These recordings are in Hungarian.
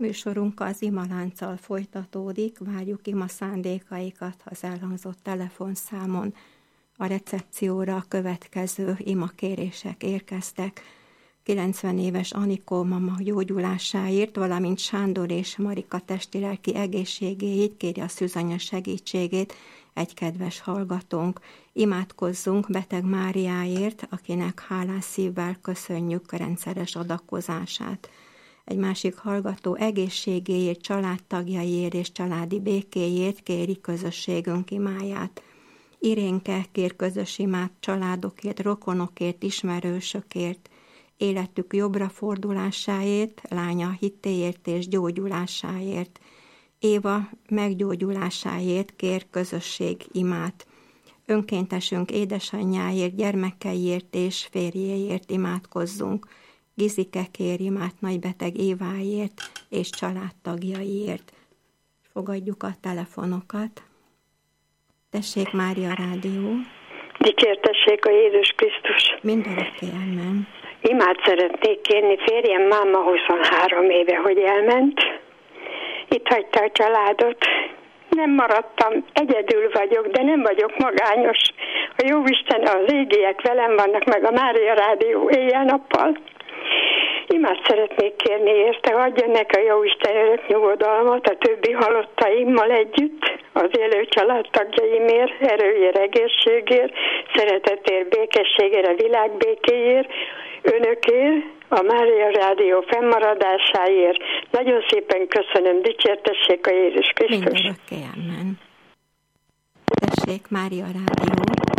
Műsorunk az imalánccal folytatódik, várjuk ima szándékaikat az elhangzott telefonszámon. A recepcióra a következő imakérések érkeztek. 90 éves Anikó mama gyógyulásáért, valamint Sándor és Marika testi-lelki egészségéért kéri a szűzanya segítségét egy kedves hallgatónk. Imádkozzunk beteg Máriáért, akinek hálás szívvel köszönjük rendszeres adakozását. Egy másik hallgató egészségéért, családtagjaiért és családi békéért kéri közösségünk imáját. Irénke kér közös imát családokért, rokonokért, ismerősökért, életük jobbra fordulásáért, lánya hittéért és gyógyulásáért. Éva meggyógyulásáért kér közösség imát. Önkéntesünk édesanyjáért, gyermekeiért és férjéért imádkozzunk. Gizike kér imát nagybeteg Éváért és családtagjaiért. Fogadjuk a telefonokat. Tessék, Mária Rádió. Dicsértessék a Jézus Krisztus. Mindörökké, amen. Imát szeretnék kérni, férjem máma 23 éve, hogy elment. Itt hagyta a családot. Nem maradtam, egyedül vagyok, de nem vagyok magányos. A Jóisten, az égiek velem vannak, meg a Mária Rádió éjjel-nappal. Imát szeretnék kérni érte, adjon neki a Jóisten örök nyugodalmat a többi halottaimmal együtt, az élő családtagjaimért, erőért, egészségért, szeretetért, békességért, a világ békéért, önökért, a Mária Rádió fennmaradásáért. Nagyon szépen köszönöm, dicsértessék a Jézus Krisztus. Mindörökké, amen. Tessék, Mária Rádió.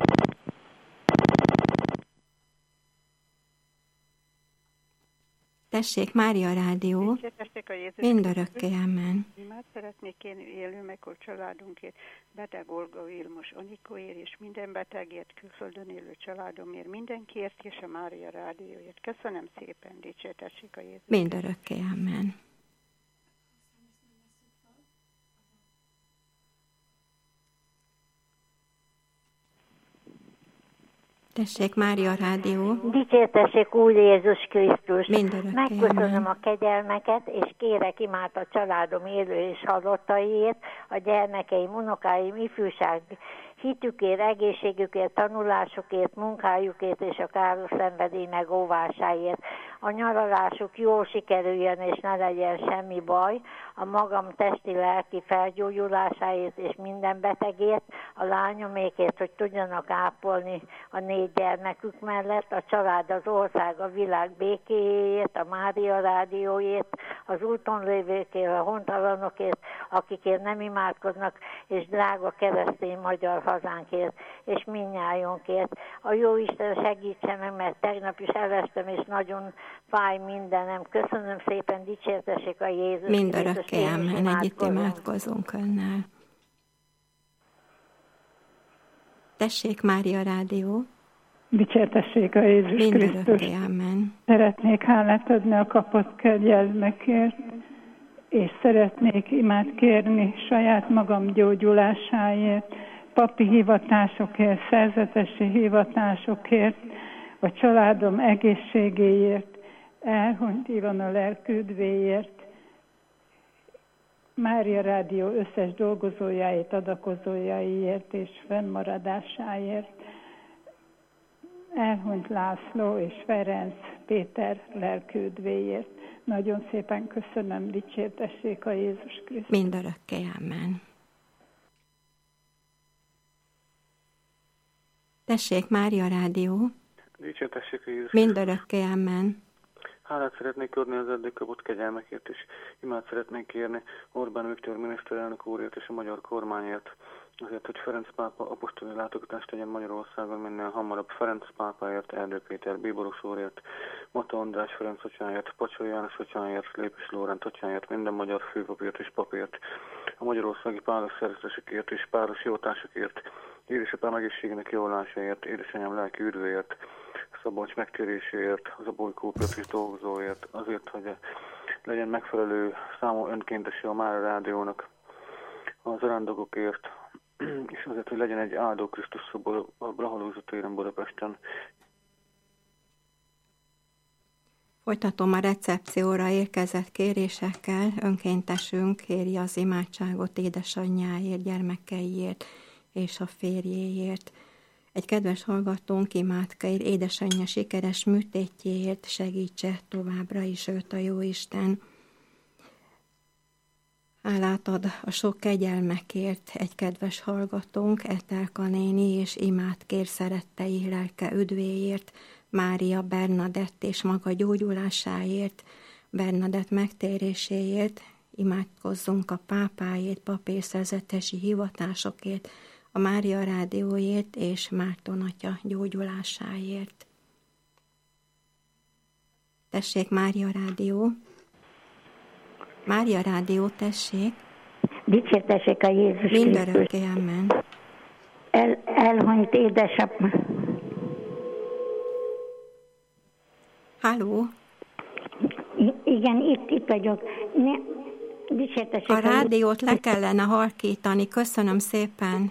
Tessék, Mária Rádió. Mindörökké, amen. Imát szeretnék kérni élő meghalt családunkért, beteg Olga Vilmos Anikóért és minden betegért, külföldön élő családomért, mindenkiért és a Mária Rádióért. Köszönöm szépen, dicsértessék a Jézus. Mindörökké, amen. Tessék, Mária Rádió. Dicsértessék Úr Jézus Krisztus. Megköszönöm a kegyelmeket, és kérek imát a családom élő és halottaiért, a gyermekeim, unokáim, ifjúság hitükért, egészségükért, tanulásukért, munkájukért és a káros szenvedély megóvásáért. A nyaralásuk jól sikerüljön, és ne legyen semmi baj, a magam testi-lelki felgyógyulásáért és minden betegért, a lányomékért, hogy tudjanak ápolni a 4 gyermekük mellett, a család, az ország, a világ békéjéért, a Mária Rádióért, az úton lévőkért, a hontalanokért, akikért nem imádkoznak, és drága keresztény magyar hazánkért, és mindnyájunkért. A Jóisten segítsen meg, mert tegnap is elestem, és nagyon fáj mindenem. Köszönöm szépen, dicsértessék a Jézus. Mindörökké, amen. Együtt imádkozunk önnel. Tessék, Mária Rádió. Dicsértessék a Jézus Krisztus. Mindörökké, amen. Szeretnék hálát adni a kapott kegyelmekért, és szeretnék imát kérni saját magam gyógyulásáért, papi hivatásokért, szerzetesi hivatásokért, a családom egészségéért, elhunyt Ivana lelküdvéért, Mária Rádió összes dolgozójáért, adakozójáért és fennmaradásáért, elhunyt László és Ferenc Péter lelküdvéért. Nagyon szépen köszönöm, dicsértessék a Jézus Krisztus. Mindörökké, amen. Tessék, Mária Rádió. Dicsértessék a Jézus. Mindörökké, amen. Hálát szeretnék adni az eddig kapott kegyelmekért, és imát szeretnék kérni Orbán Viktor miniszterelnök úrért és a magyar kormányért, azért, hogy Ferenc pápa apostoli látogatást tegyen Magyarországon minél hamarabb. Ferenc pápáért, Erdő Péter bíboros úrért, Mata András Ferenc atyáért, Pacsai János atyáért, Lépés Lórend atyáért, minden magyar főpapért és papért, a magyarországi páros szerzetesekért és páros jótársakért, édesapám egészségének javulásáért, édesanyám lelki üdvéért, Szabolcs megtéréséért, az Abolykó Petris dolgozóért, azért, hogy legyen megfelelő számú önkéntese a Mária Rádiónak, az arándokokért, és azért, hogy legyen egy áldó Krisztus szobor a Blahalózó téren Budapesten. Folytatom a recepcióra érkezett kérésekkel. Önkéntesünk kéri az imádságot édesanyjáért, gyermekeiért és a férjéért. Egy kedves hallgatónk imádkér édesanyja sikeres műtétjéért, segítse továbbra is őt a Jóisten. Hálát ad a sok kegyelmekért egy kedves hallgatónk, Etelka néni, és imádkér szerettei lelke üdvéért, Mária Bernadett és maga gyógyulásáért, Bernadett megtéréséért, imádkozzunk a pápáért, papírszerzetesi hivatásokért, a Mária Rádióért és Márton atya gyógyulásáért. Tessék, Mária Rádió! Mária Rádió, tessék! Dicsértessék a Jézus mindörökké, amen. Elhunyt édesapám. Halló? Igen, itt vagyok. Dicsértessék a rádiót le kellene halkítani. Köszönöm szépen.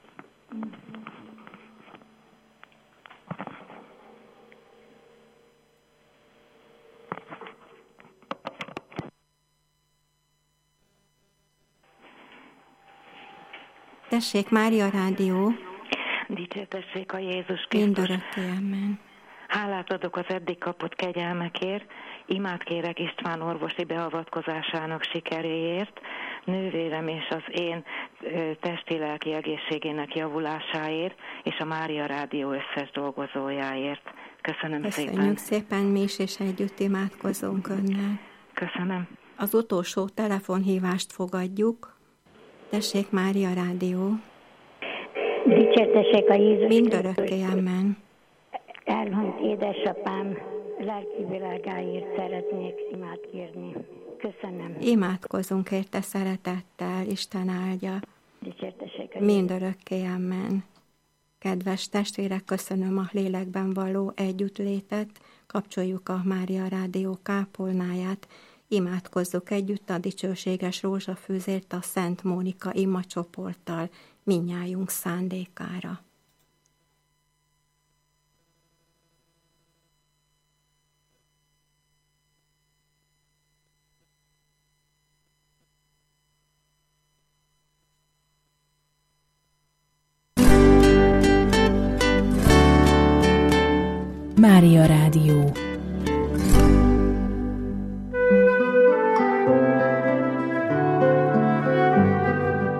Tessék, Mária Rádió. Dicsértessék a Jézus Krisztus. Mindörökké, amen. Hálát adok az eddig kapott kegyelmekért, imát kérek István orvosi beavatkozásának sikeréért, nővérem és az én testi-lelki egészségének javulásáért, és a Mária Rádió összes dolgozójáért. Köszönöm szépen. Köszönjük szépen mi is, és együtt imádkozunk önnel. Köszönöm. Az utolsó telefonhívást fogadjuk. Tessék, Mária Rádió. Dicsértessék a Jézus mindörökké, amen. Elhunyt édesapám lelki világáért szeretnék imádkérni. Köszönöm. Imádkozunk érte szeretettel, Isten áldja. Dicsértessék a mindörökké, amen. Kedves testvérek, köszönöm a lélekben való együttlétet. Kapcsoljuk a Mária Rádió kápolnáját. Imádkozzuk együtt a dicsőséges rózsafűzért a Szent Mónika ima csoporttal mindnyájunk szándékára. Mária Rádió.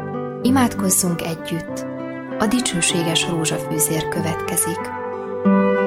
Imádkozzunk együtt. A dicsőséges rózsafűzér következik.